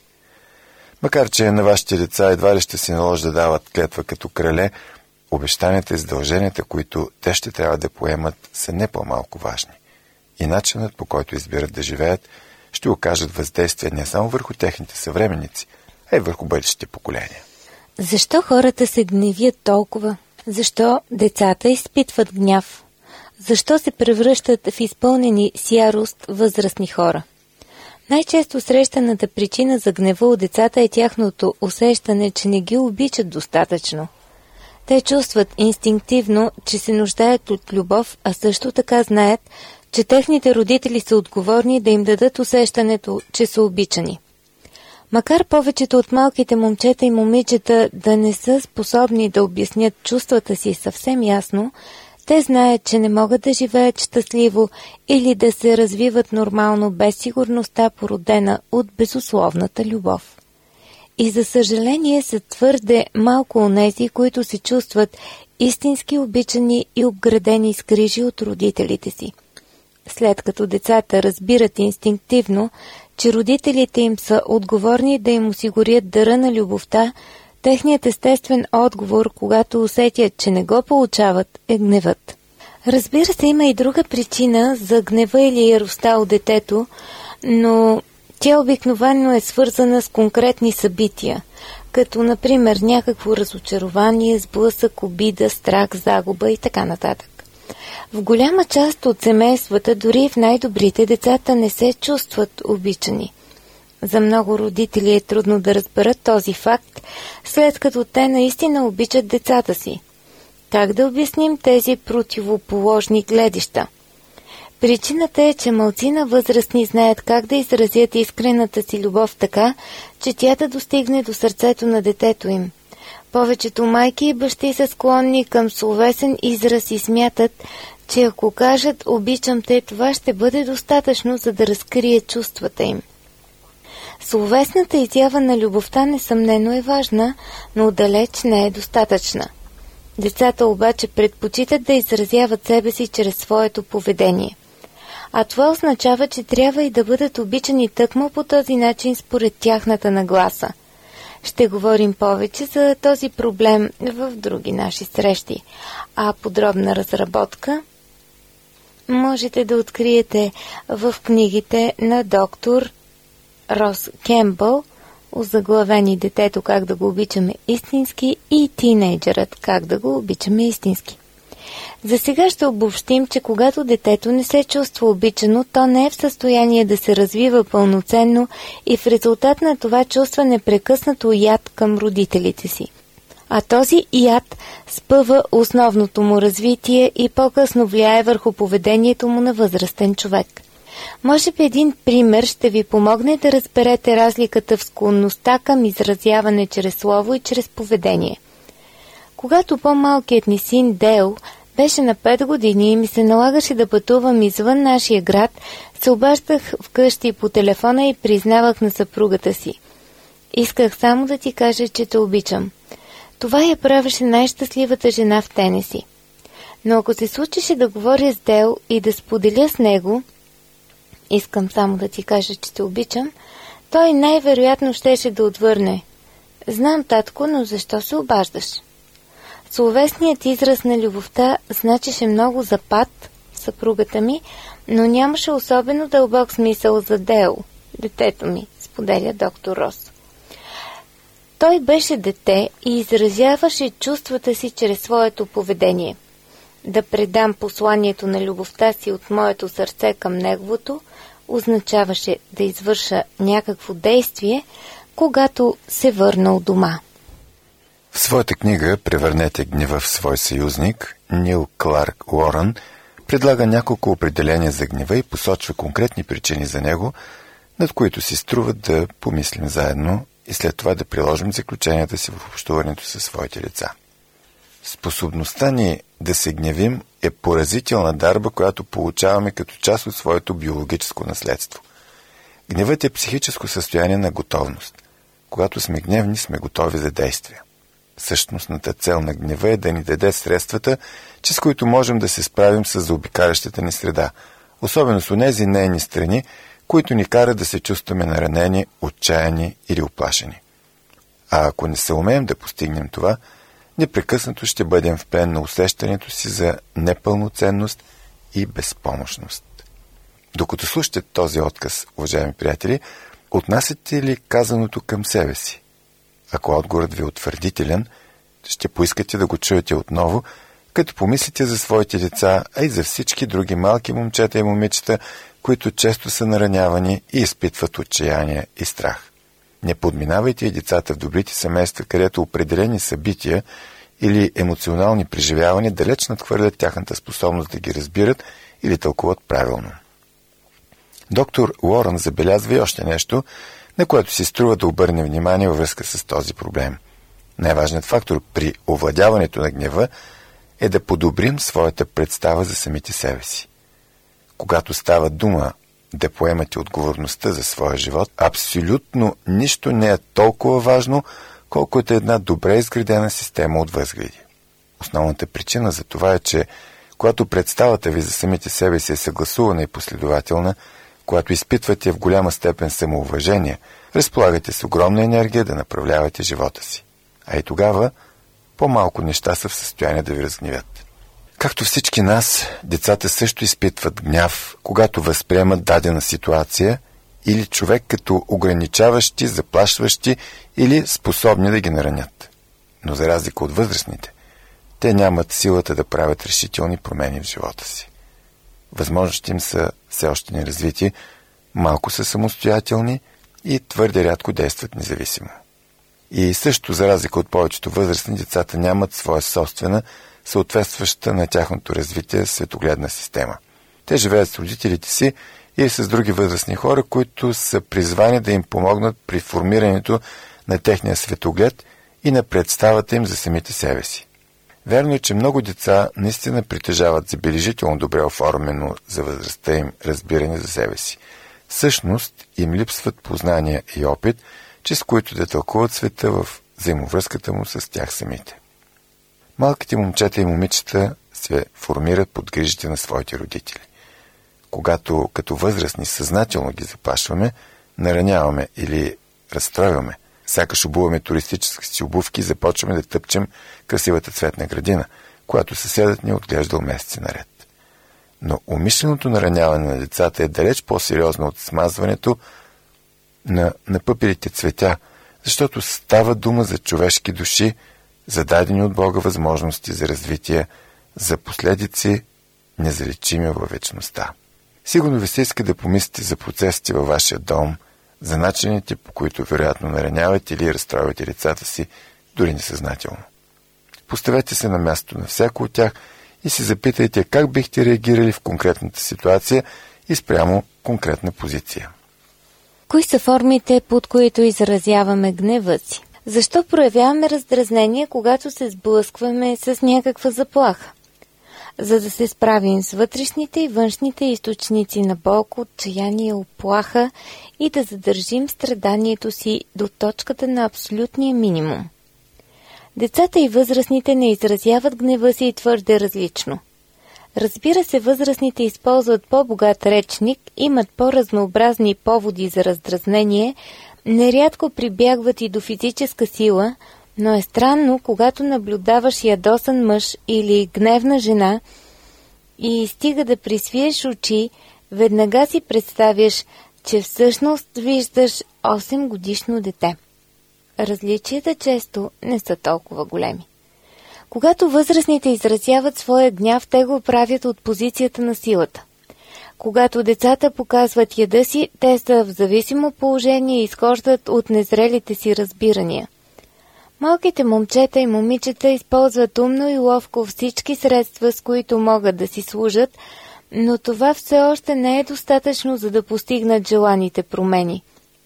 Макар че на вашите деца едва ли ще се наложи да дават клетва като крале, обещанията и задълженията, които те ще трябва да поемат, са не по-малко важни. И начинът, по който избират да живеят, ще окажат въздействие не само върху техните съвременници, а и върху бъдещите поколения. Защо хората се гневят толкова? Защо децата изпитват гняв? Защо се превръщат в изпълнени с ярост възрастни хора? Най-често срещаната причина за гнева от децата е тяхното усещане, че не ги обичат достатъчно. Те чувстват инстинктивно, че се нуждаят от любов, а също така знаят, че техните родители са отговорни да им дадат усещането, че са обичани. Макар повечето от малките момчета и момичета да не са способни да обяснят чувствата си съвсем ясно, те знаят, че не могат да живеят щастливо или да се развиват нормално без сигурността, породена от безусловната любов. И за съжаление са твърде малко онези, които се чувстват истински обичани и обградени с грижи от родителите си. След като децата разбират инстинктивно, че родителите им са отговорни да им осигурят дара на любовта, техният естествен отговор, когато усетят, че не го получават, е гневът. Разбира се, има и друга причина за гнева или яростта от детето, но тя обикновено е свързана с конкретни събития, като например някакво разочарование, сблъсък, обида, страх, загуба и така нататък. В голяма част от семействата, дори в най-добрите, децата не се чувстват обичани. За много родители е трудно да разберат този факт, след като те наистина обичат децата си. Как да обясним тези противоположни гледища? Причината е, че малцина възрастни знаят как да изразят искрената си любов така, че тя да достигне до сърцето на детето им. Повечето майки и бащи са склонни към словесен израз и смятат, че ако кажат «обичам те», това ще бъде достатъчно, за да разкрие чувствата им. Словесната изява на любовта несъмнено е важна, но далеч не е достатъчна. Децата обаче предпочитат да изразяват себе си чрез своето поведение. А това означава, че трябва и да бъдат обичани тъкмо по този начин според тяхната нагласа. Ще говорим повече за този проблем в други наши срещи, а подробна разработка можете да откриете в книгите на доктор Рос Кембъл, озаглавени «Детето как да го обичаме истински» и «Тинейджърът как да го обичаме истински». За сега ще обобщим, че когато детето не се чувства обичано, то не е в състояние да се развива пълноценно и в резултат на това чувства непрекъснато яд към родителите си. А този яд спъва основното му развитие и по-късно влияе върху поведението му на възрастен човек. Може би един пример ще ви помогне да разберете разликата в склонността към изразяване чрез слово и чрез поведение. Когато по-малкият ни син Дейл беше на пет години и ми се налагаше да пътувам извън нашия град, се обаждах вкъщи по телефона и признавах на съпругата си. Исках само да ти кажа, че те обичам. Това я правеше най-щастливата жена в Тенеси. Но ако се случеше да говоря с Дейл и да споделя с него, искам само да ти кажа, че те обичам, той най-вероятно щеше да отвърне. Знам, татко, но защо се обаждаш? Словесният израз на любовта значеше много за Пат, съпругата ми, но нямаше особено дълбок смисъл за Дейл, детето ми, споделя доктор Рос. Той беше дете и изразяваше чувствата си чрез своето поведение. Да предам посланието на любовта си от моето сърце към неговото означаваше да извърша някакво действие, когато се върна от дома. В своята книга «Превърнете гнева в свой съюзник» Нил Кларк Уорън предлага няколко определения за гнева и посочва конкретни причини за него, над които си струва да помислим заедно и след това да приложим заключенията си в общуването със своите деца. Способността ни да се гневим е поразителна дарба, която получаваме като част от своето биологическо наследство. Гневът е психическо състояние на готовност. Когато сме гневни, сме готови за действия. Същностната цел на гнева е да ни даде средствата, чрез които можем да се справим с заобикалящата ни среда, особено с онези нейни страни, които ни карат да се чувстваме наранени, отчаяни или оплашени. А ако не се умеем да постигнем това, непрекъснато ще бъдем в плен на усещането си за непълноценност и безпомощност. Докато слушате този отказ, уважаеми приятели, отнасяте ли казаното към себе си? Ако отговорът ви е утвърдителен, ще поискате да го чуете отново, като помислите за своите деца, а и за всички други малки момчета и момичета, които често са наранявани и изпитват отчаяние и страх. Не подминавайте и децата в добрите семейства, където определени събития или емоционални преживявания далеч надхвърлят тяхната способност да ги разбират или тълкуват правилно. Доктор Уорън забелязва и още нещо, на което си струва да обърне внимание във връзка с този проблем. Най-важният фактор при овладяването на гнева е да подобрим своята представа за самите себе си. Когато става дума да поемате отговорността за своя живот, абсолютно нищо не е толкова важно, колкото е една добре изградена система от възгледи. Основната причина за това е, че когато представата ви за самите себе си е съгласувана и последователна, когато изпитвате в голяма степен самоуважение, разполагате с огромна енергия да направлявате живота си. А и тогава по-малко неща са в състояние да ви разгневят. Както всички нас, децата също изпитват гняв, когато възприемат дадена ситуация или човек като ограничаващи, заплашващи или способни да ги наранят. Но за разлика от възрастните, те нямат силата да правят решителни промени в живота си. Възможностите им са все още неразвити, малко са самостоятелни и твърде рядко действат независимо. И също, за разлика от повечето възрастни, децата нямат своя собствена, съответстваща на тяхното развитие светогледна система. Те живеят с родителите си или с други възрастни хора, които са призвани да им помогнат при формирането на техния светоглед и на представата им за самите себе си. Вярно е, че много деца наистина притежават забележително добре оформено за възрастта им разбиране за себе си. Всъщност им липсват познания и опит, чрез които да тълкуват света в взаимовръзката му с тях самите. Малките момчета и момичета се формират под грижите на своите родители. Когато като възрастни съзнателно ги заплашваме, нараняваме или разстройваме, сякаш обуваме туристически си обувки и започваме да тъпчем красивата цветна градина, която съседът ни отглеждал месеци наред. Но умишленото нараняване на децата е далеч по-сериозно от смазването на напъпилите цветя, защото става дума за човешки души, за дадени от Бога възможности за развитие, за последици незалечими във вечността. Сигурно ви се иска да помислите за процесите във вашия дом, за начините, по които вероятно наранявате или разстроивате децата си, дори несъзнателно. Поставете се на място на всяко от тях и се запитайте как бихте реагирали в конкретната ситуация и спрямо конкретна позиция. Кои са формите, под които изразяваме гнева си? Защо проявяваме раздразнение, когато се сблъскваме с някаква заплаха? За да се справим с вътрешните и външните източници на болка, отчаяние, оплаха и да задържим страданието си до точката на абсолютния минимум. Децата и възрастните не изразяват гнева си твърде различно. Разбира се, възрастните използват по-богат речник, имат по-разнообразни поводи за раздразнение, нерядко прибягват и до физическа сила, но е странно, когато наблюдаваш ядосан мъж или гневна жена и стига да присвиеш очи, веднага си представяш, че всъщност виждаш осем годишно дете. Различията често не са толкова големи. Когато възрастните изразяват своя гняв, те го правят от позицията на силата. Когато децата показват яда си, те са в зависимо положение и изхождат от незрелите си разбирания. Малките момчета и момичета използват умно и ловко всички средства, с които могат да си служат, но това все още не е достатъчно, за да постигнат желаните промени.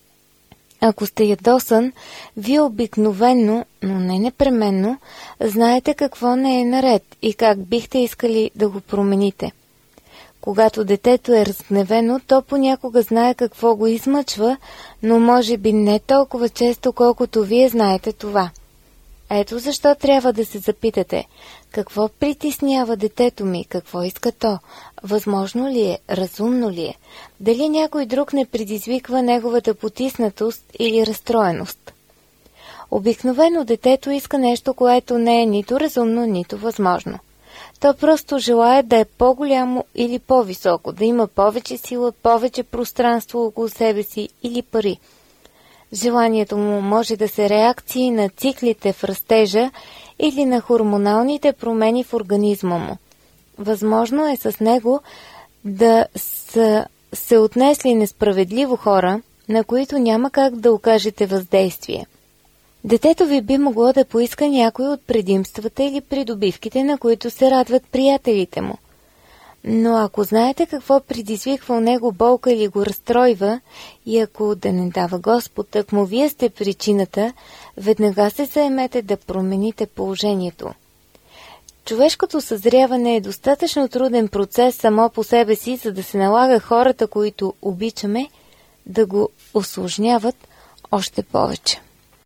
Ако сте ядосан, вие обикновенно, но не непременно, знаете какво не е наред и как бихте искали да го промените. Когато детето е разгневено, то понякога знае какво го измъчва, но може би не толкова често, колкото вие знаете това. Ето защо трябва да се запитате, какво притеснява детето ми, какво иска то, възможно ли е, разумно ли е, дали някой друг не предизвиква неговата потиснатост или разстроеност. Обикновено детето иска нещо, което не е нито разумно, нито възможно. То просто желае да е по-голямо или по-високо, да има повече сила, повече пространство около себе си или пари. Желанието му може да се реакции на циклите в растежа или на хормоналните промени в организма му. Възможно е с него да са се отнесли несправедливо хора, на които няма как да окажете въздействие. Детето ви би могло да поиска някой от предимствата или придобивките, на които се радват приятелите му. Но ако знаете какво предизвиква у него болка или го разстройва, и ако, да не дава Господ, тъкмо вие сте причината, веднага се заемете да промените положението. Човешкото съзряване е достатъчно труден процес само по себе си, за да се налага хората, които обичаме, да го усложняват още повече.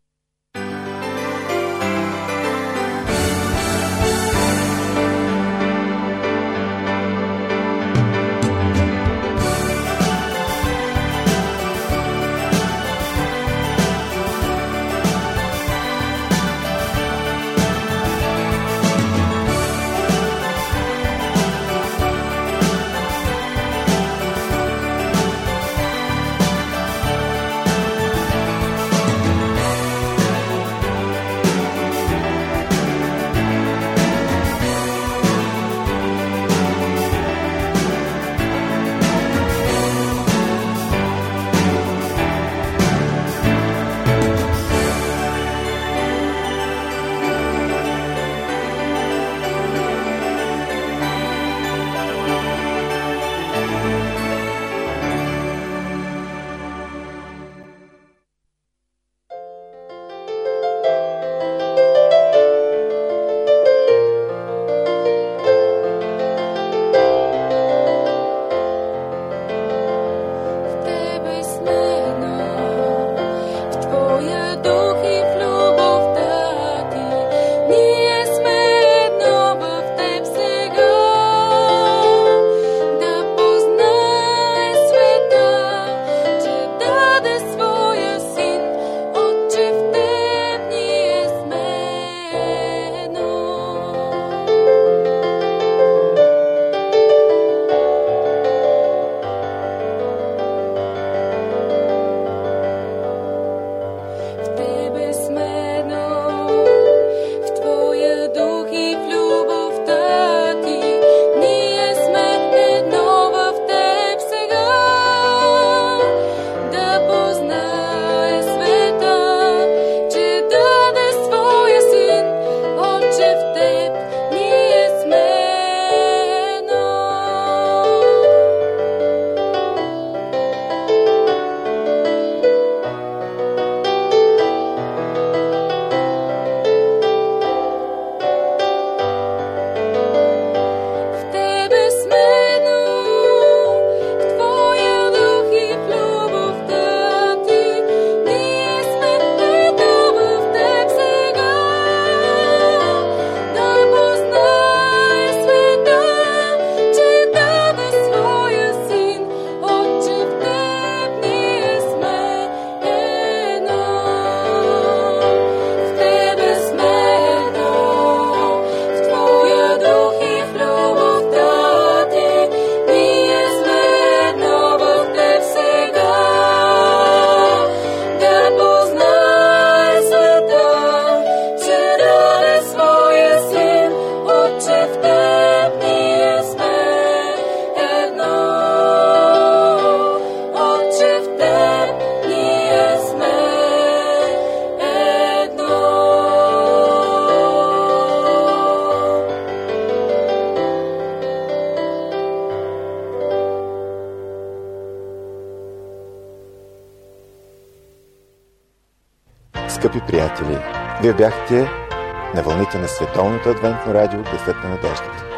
Скъпи приятели, вие бяхте на вълните на Световното адвентно радио Гласът на надеждата.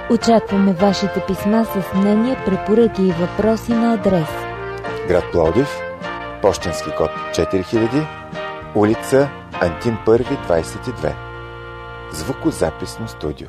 Очакваме вашите писма с мнения, препоръки и въпроси на адрес: град Пловдив, пощенски код четири хиляди, улица Антим първи, двайсет и две. Звукозаписно студио.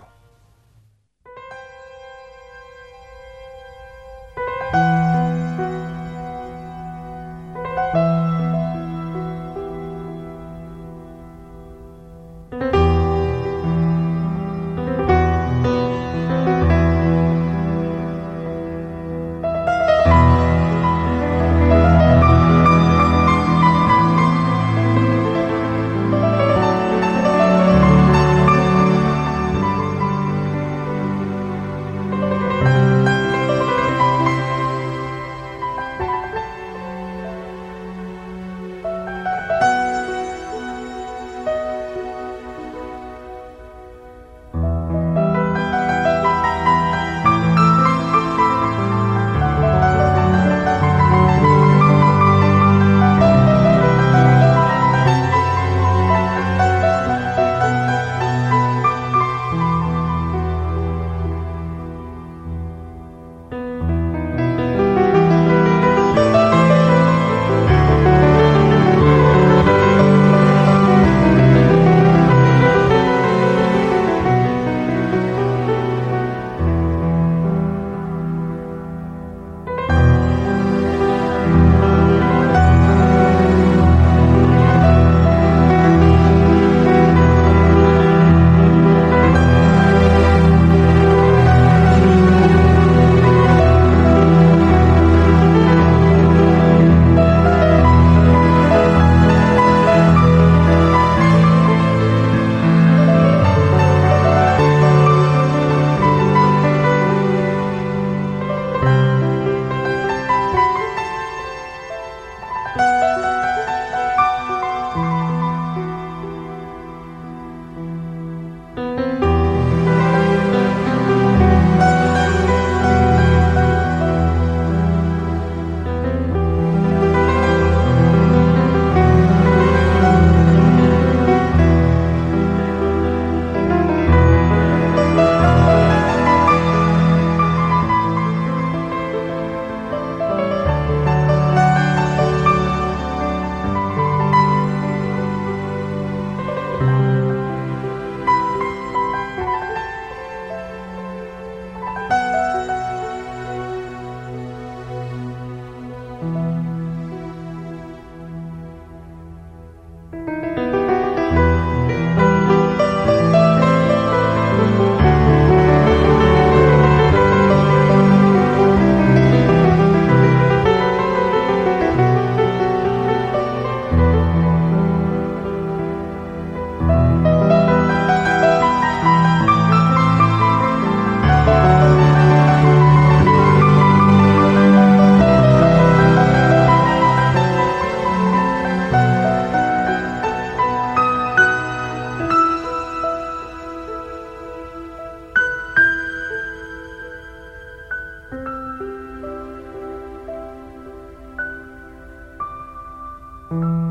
Thank you.